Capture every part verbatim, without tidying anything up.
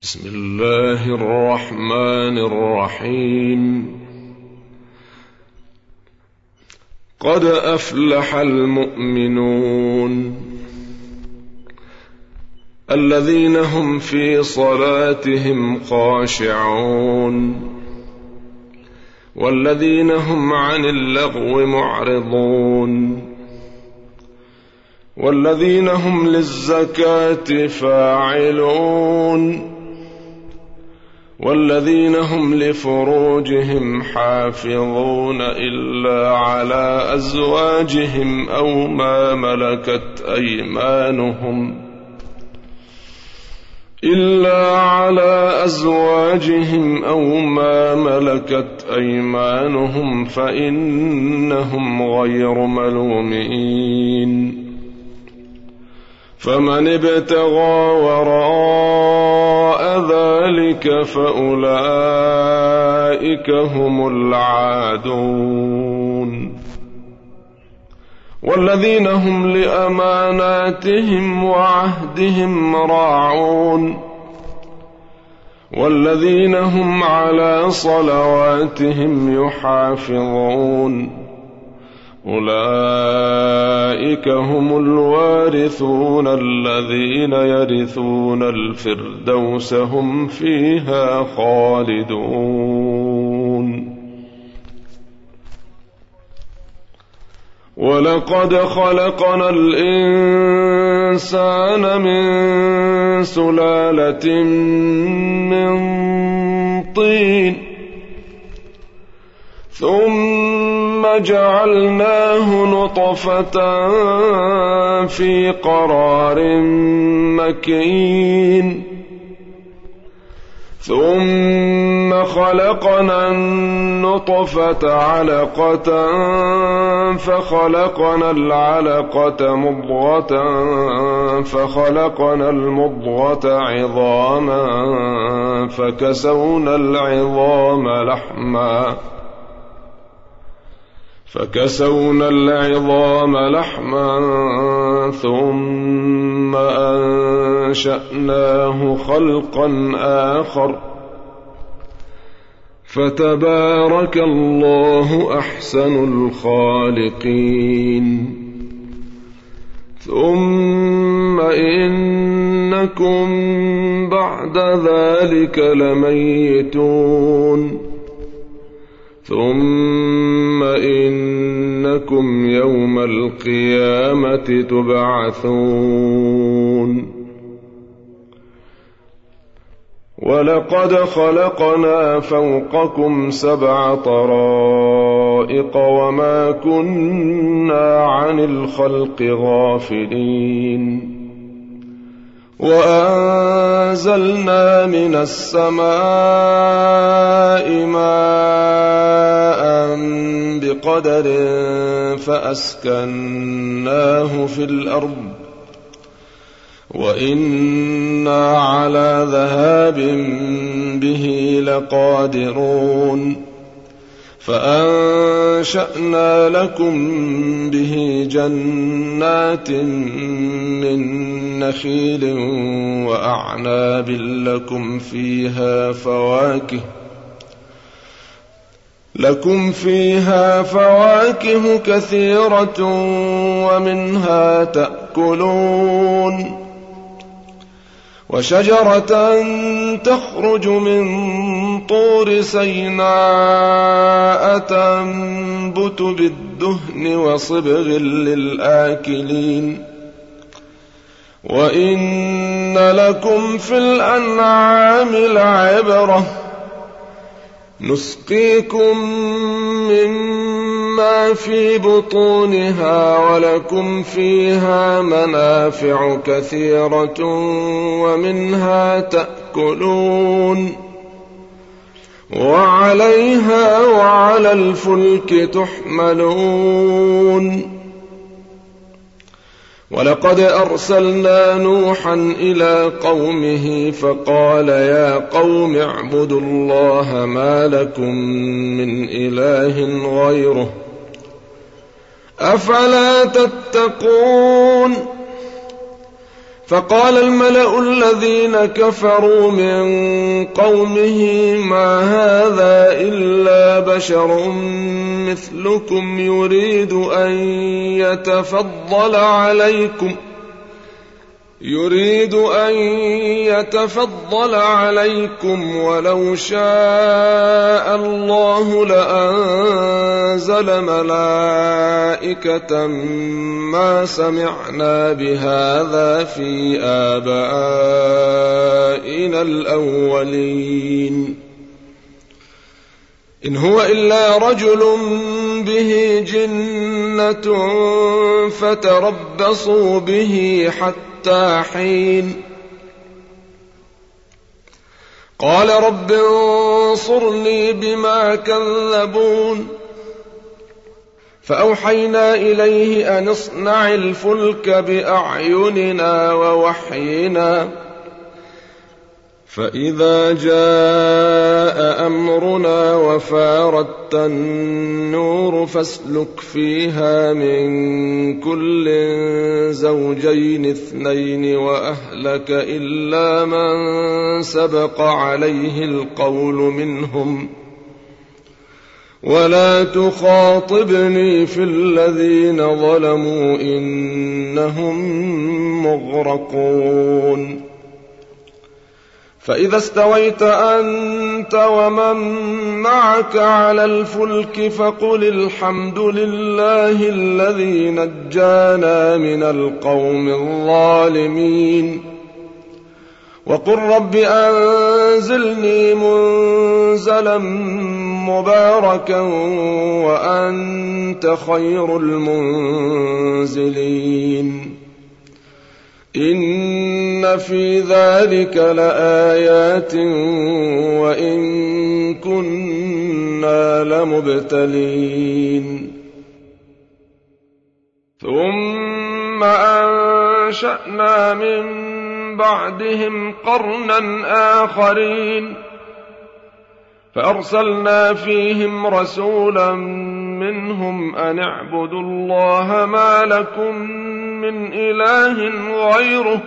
بسم الله الرحمن الرحيم. قد أفلح المؤمنون الذين هم في صلاتهم خاشعون والذين هم عن اللغو معرضون والذين هم للزكاة فاعلون والذين هم لفروجهم حافظون إلا على أزواجهم أو ما ملكت أيمانهم إلا على أزواجهم أو ما ملكت أيمانهم فإنهم غير ملومين. فمن ابتغى وراء ذلك فأولئك هم العادون. والذين هم لأماناتهم وعهدهم راعون والذين هم على صلواتهم يحافظون أولئك هم الوارثون الذين يرثون الفردوس هم فيها خالدون. ولقد خلقنا الإنسان من سلالة من طين ثم جعلناه نطفة في قرار مكين ثم خلقنا النطفة علقة فخلقنا العلقة مضغة فخلقنا المضغة عظاما فكسونا العظام لحما فكسونا العظام لحما ثم أنشأناه خلقا آخر فتبارك الله أحسن الخالقين. ثم إنكم بعد ذلك لميتون ثم إنكم يوم القيامة تبعثون. ولقد خلقنا فوقكم سبع طرائق وما كنا عن الخلق غافلين. وأنزلنا من السماء ماء بقدر فأسكناه في الأرض وإنا على ذهاب به لقادرون. فأنشأنا لكم به جنات من نخيل وأعناب لكم فيها فواكه لكم فيها فواكه كثيرة ومنها تأكلون. وشجرة تخرج من طور سيناء تنبت بالدهن وصبغ للآكلين. وإن لكم في الأنعام لعبرة نسقيكم مما في بطونها ولكم فيها منافع كثيرة ومنها تأكلون وعليها وعلى الفلك تحملون. ولقد أرسلنا نوحا إلى قومه فقال يا قوم اعبدوا الله ما لكم من إله غيره أفلا تتقون. فقال الملأ الذين كفروا من قومه ما هذا إلا بشر مثلكم يريد أن يتفضل عليكم يريد أن يتفضل عليكم ولو شاء الله لأنزل ملائكة ما سمعنا بهذا في آبائنا الأولين إن هو إلا رجل به جنة فتربصوا به حتى حين قال رب انصرني بما كذبون فأوحينا إليه أن اصنع الفلك بأعيننا ووحينا فإذا جاء أمرنا وفارت النور فاسلك فيها من كل زوجين اثنين وأهلك إلا من سبق عليه القول منهم ولا تخاطبني في الذين ظلموا إنهم مغرقون فإذا استويت أنت ومن معك على الفلك فقل الحمد لله الذي نجانا من القوم الظالمين وقل رب أنزلني منزلا مباركا وأنت خير المنزلين إن في ذلك لآيات وإن كنا لمبتلين ثم أنشأنا من بعدهم قرنا آخرين فأرسلنا فيهم رسولا منهم أن اعبدوا الله ما لكم من إله غيره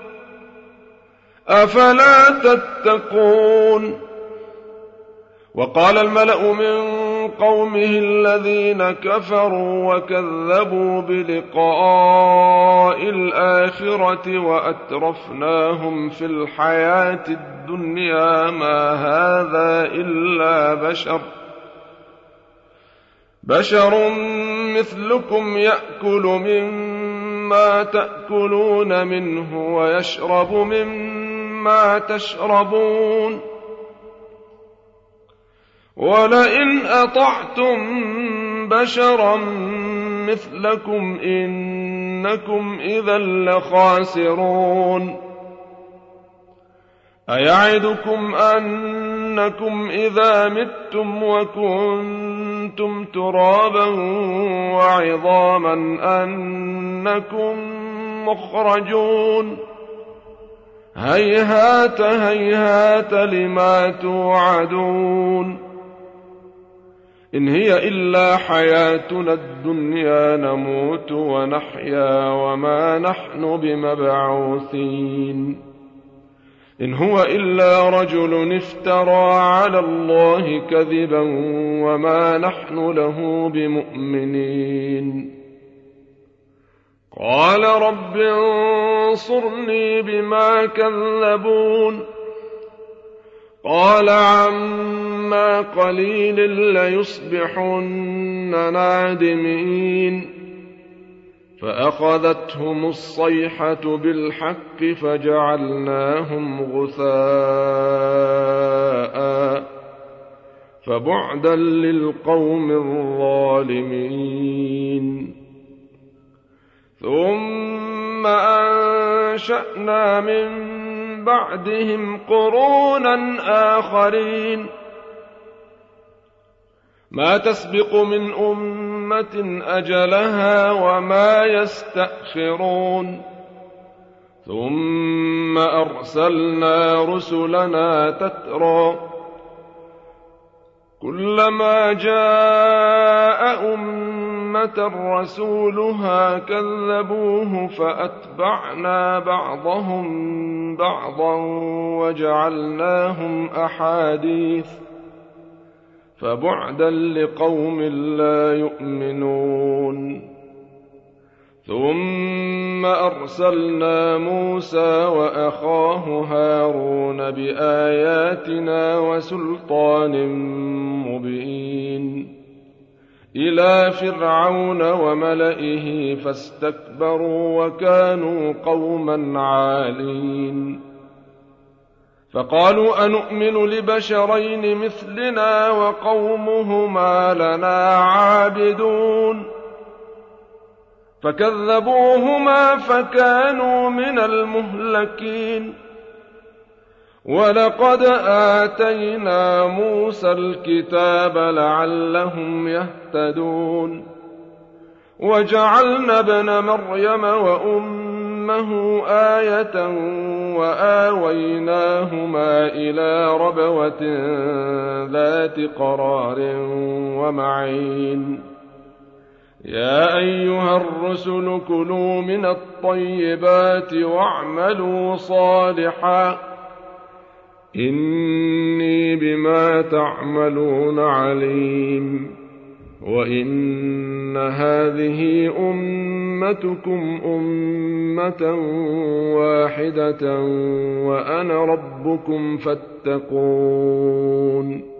أفلا تتقون وقال الملأ من قومه الذين كفروا وكذبوا بلقاء الآخرة وأترفناهم في الحياة الدنيا ما هذا إلا بشر بشر مثلكم يأكل مما تأكلون منه ويشرب مما تشربون ولئن أطعتم بشرا مثلكم إنكم إذا لخاسرون أيعدكم أنكم إذا متم وكنتم ترابا وعظاما أنكم مخرجون هيهات هيهات لما توعدون إن هي إلا حياتنا الدنيا نموت ونحيا وما نحن بمبعوثين إن هو إلا رجل افترى على الله كذبا وما نحن له بمؤمنين قال رب انصرني بما كذبون قال عما قليل ليصبحن نادمين فأخذتهم الصيحة بالحق فجعلناهم غثاء فبعدا للقوم الظالمين ثم أنشأنا من بعدهم قرونا آخرين ما تسبق من أمة أجلها وما يستأخرون ثم أرسلنا رسلنا تترى كلما جاء أمة أمة رسولها كذبوه فأتبعنا بعضهم بعضا وجعلناهم أحاديث فبعدا لقوم لا يؤمنون. ثم أرسلنا موسى وأخاه هارون بآياتنا وسلطان مبين إلى فرعون وملئه فاستكبروا وكانوا قوما عالين. فقالوا أنؤمن لبشرين مثلنا وقومهما لنا عابدون فكذبوهما فكانوا من المهلكين. ولقد آتينا موسى الكتاب لعلهم يهتدون وجعلنا ابن مريم وأمه آية وآويناهما إلى ربوة ذات قرار ومعين. يا أيها الرسل كلوا من الطيبات واعملوا صالحا إني بما تعملون عليم. وإن هذه أمتكم أمة واحدة وأنا ربكم فاتقون.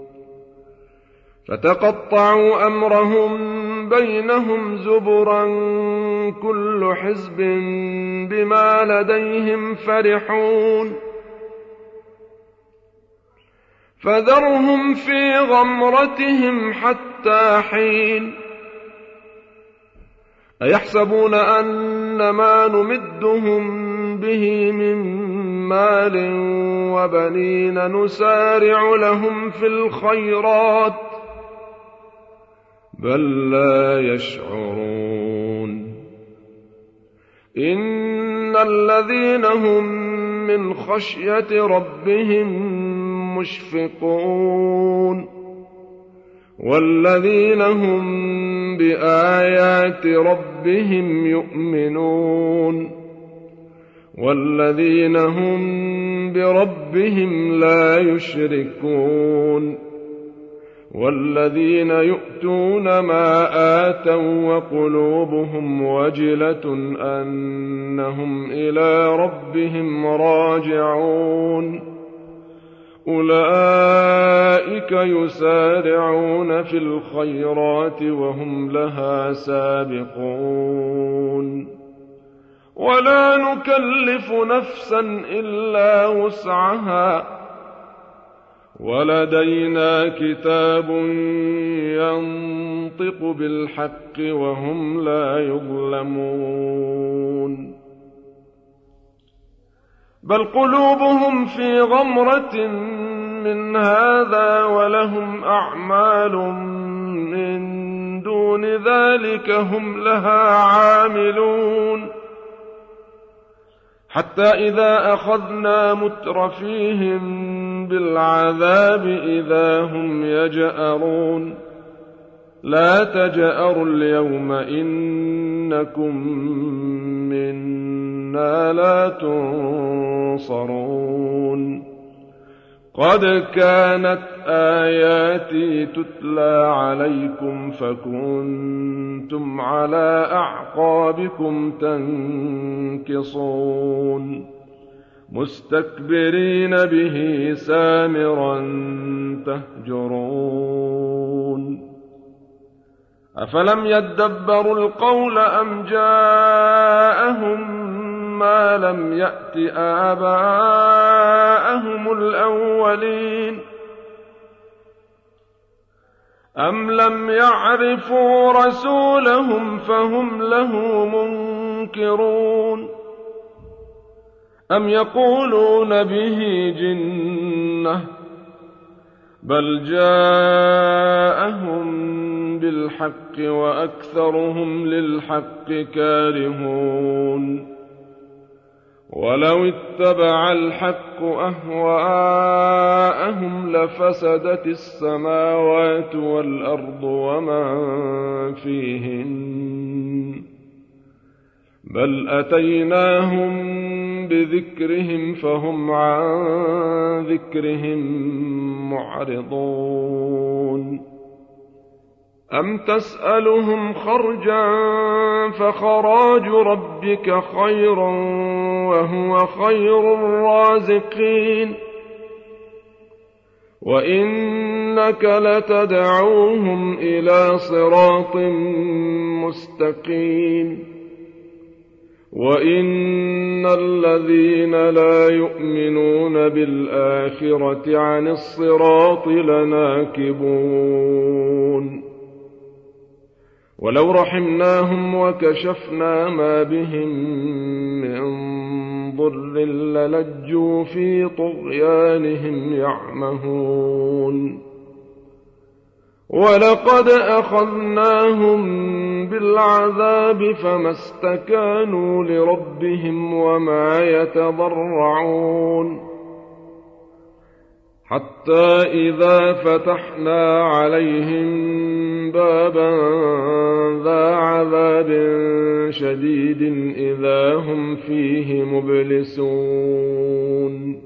فتقطعوا أمرهم بينهم زبرا كل حزب بما لديهم فرحون. فذرهم في غمرتهم حتى حين. أيحسبون أن ما نمدهم به من مال وبنين نسارع لهم في الخيرات بل لا يشعرون. إن الذين هم من خشية ربهم مشفقون والذين هم بآيات ربهم يؤمنون والذين هم بربهم لا يشركون والذين يؤتون ما آتوا وقلوبهم وجلة أنهم إلى ربهم راجعون أولئك يسارعون في الخيرات وهم لها سابقون. ولا نكلف نفسا إلا وسعها ولدينا كتاب ينطق بالحق وهم لا يظلمون. بل قلوبهم في غمرة من هذا ولهم أعمال من دون ذلك هم لها عاملون. حتى إذا أخذنا مترفيهم بالعذاب إذا هم يجأرون لا تجأروا اليوم إنكم منا لا تنصرون. قد كانت آياتي تتلى عليكم فكنتم على أعقابكم تنكصون مستكبرين به سامرا تهجرون. أفلم يدبروا القول أم جاءهم ما لم يأت آباءهم الأولين أم لم يعرفوا رسولهم فهم له منكرون أم يقولون به جنة بل جاءهم بالحق وأكثرهم للحق كارهون. ولو اتبع الحق أهواءهم لفسدت السماوات والأرض ومن فيهن بل أتيناهم بذكرهم فهم عن ذكرهم معرضون أم تسألهم خرجا فخراج ربك خير وهو خير الرازقين وإنك لتدعوهم إلى صراط مستقيم وإن الذين لا يؤمنون بالآخرة عن الصراط لناكبون ولو رحمناهم وكشفنا ما بهم من ضر للجوا في طغيانهم يعمهون ولقد أخذناهم بالعذاب فما استكانوا لربهم وما يتضرعون حتى إذا فتحنا عليهم بابا ذا عذاب شديد إذا هم فيه مبلسون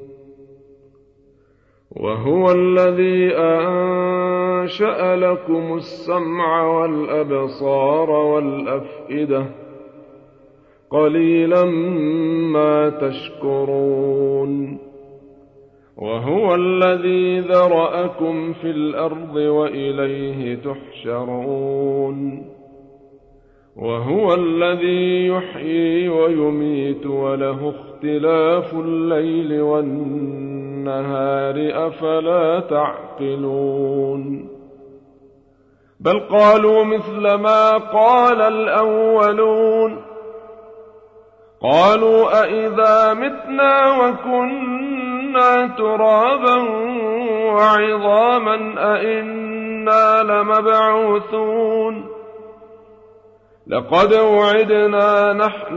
وهو الذي أنشأ لكم السمع والأبصار والأفئدة قليلا ما تشكرون وهو الذي ذرأكم في الأرض وإليه تحشرون وهو الذي يحيي ويميت وله اختلاف الليل والنهار أفلا تعقلون بل قالوا مثل ما قال الأولون قالوا أئذا متنا وكنا ترابا وعظاما أئنا لمبعوثون لقد وعدنا نحن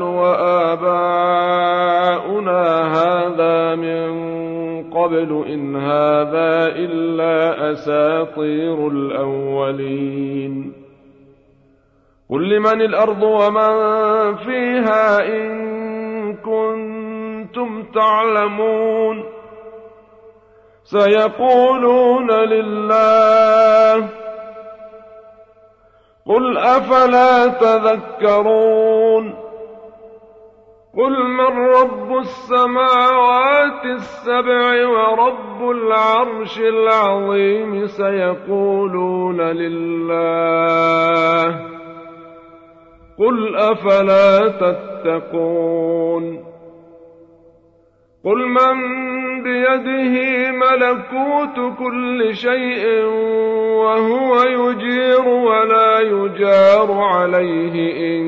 وآباؤنا هذا من قبل إن هذا إلا أساطير الأولين قل لمن الأرض ومن فيها إن كنتم تعلمون سيقولون لله قل أفلا تذكرون قل من رب السماوات السبع ورب العرش العظيم سيقولون لله قل أفلا تتقون قل من بيده ملكوت كل شيء وهو يجير ولا يجار عليه إن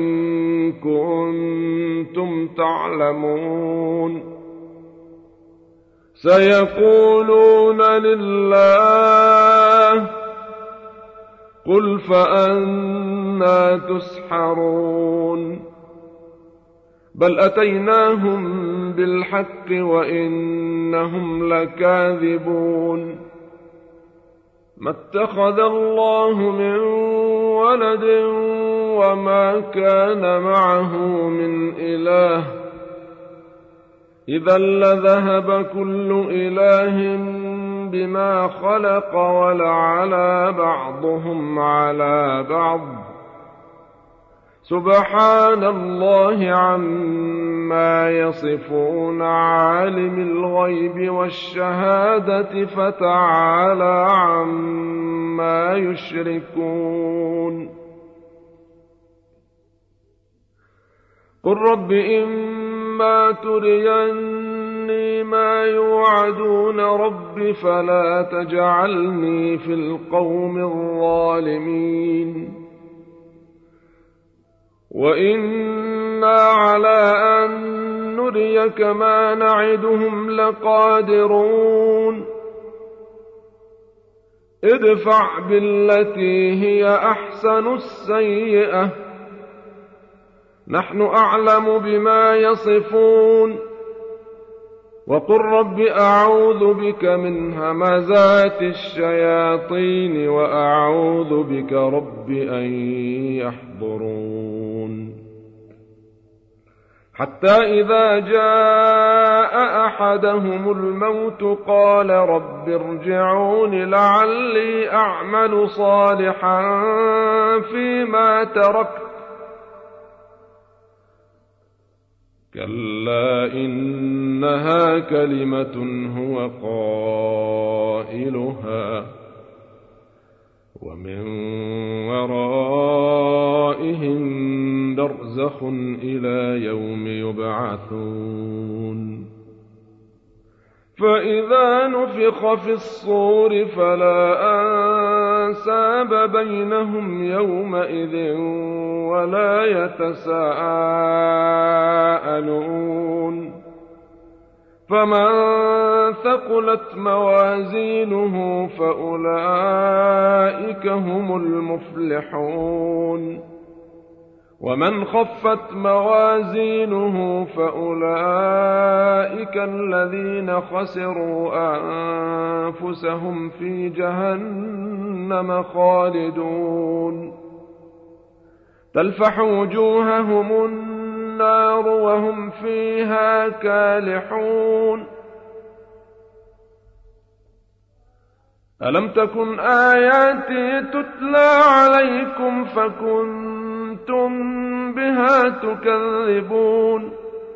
كنتم تعلمون سيقولون لله قل فأنى تسحرون بل أتيناهم بالحق وإنهم لكاذبون ما اتخذ الله من ولد وما كان معه من إله إذا لذهب كل إله بما خلق ولعلى بعضهم على بعض سبحان الله عما يصفون عالم الغيب والشهادة فتعالى عما يشركون قل رب إما تريني ما يوعدون رب فلا تجعلني في القوم الظالمين وإنا على أن نريك ما نعدهم لقادرون ادفع بالتي هي أحسن السيئة نحن أعلم بما يصفون وقل رب أعوذ بك من همزات الشياطين وأعوذ بك رب أن يحضرون حتى إذا جاء أحدهم الموت قال رب ارجعون لعلي أعمل صالحا فيما تركت كلا إنها كلمة هو قائلها ومن ورائهم برزخ إلى يوم يبعثون فإذا نفخ في الصور فلا أنساب بينهم يومئذ ولا يتساءلون فمن ثقلت موازينه فأولئك هم المفلحون ومن خفت موازينه فأولئك الذين خسروا أنفسهم في جهنم خالدون تلفح وجوههم النار وهم فيها كالحون ألم تكن آياتي تتلى عليكم فكنتم بها تكذبون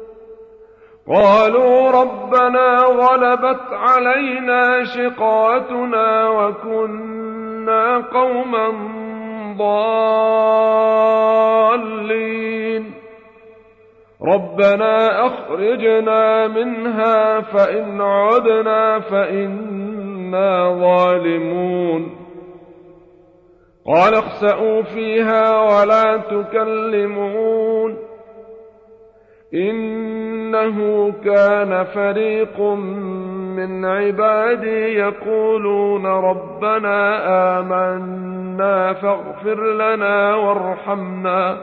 قالوا ربنا غلبت علينا شقوتنا وكنا قوما ضالين ربنا أخرجنا منها فإن عدنا فإنا ظالمون قال اخسئوا فيها ولا تكلمون إنه كان فريق من عبادي يقولون ربنا آمنا فاغفر لنا وارحمنا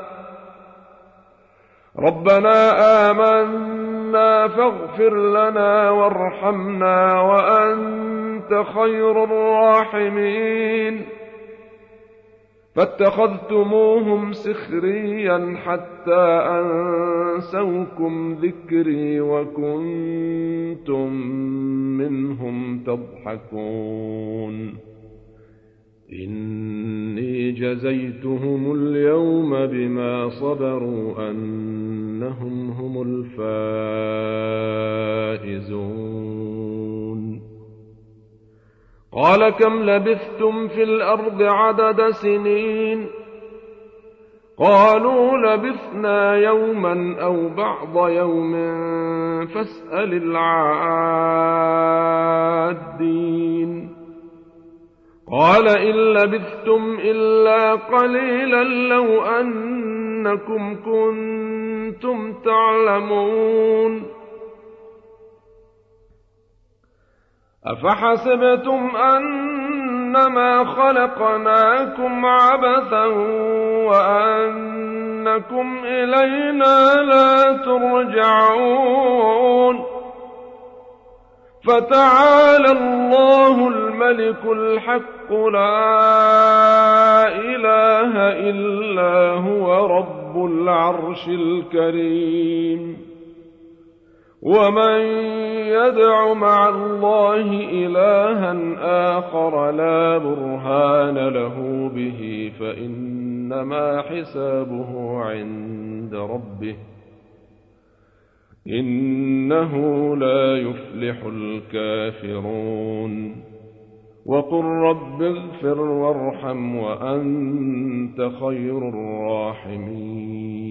ربنا آمنا فاغفر لنا وارحمنا وأنت خير الراحمين فاتخذتموهم سخريا حتى أنسوكم ذكري وكنتم منهم تضحكون إني جزيتهم اليوم بما صبروا أنهم هم الفائزون قال كم لبثتم في الأرض عدد سنين قالوا لبثنا يوما أو بعض يوم فاسأل العادين قال إن لبثتم إلا قليلا لو أنكم كنتم تعلمون أفحسبتم أنما خلقناكم عبثا وأنكم إلينا لا ترجعون فتعالى الله الملك الحق لا إله إلا هو رب العرش الكريم ومن يدع مع الله إلها آخر لا برهان له به فإنما حسابه عند ربه إنه لا يفلح الكافرون وقل رب اغفر وارحم وأنت خير الراحمين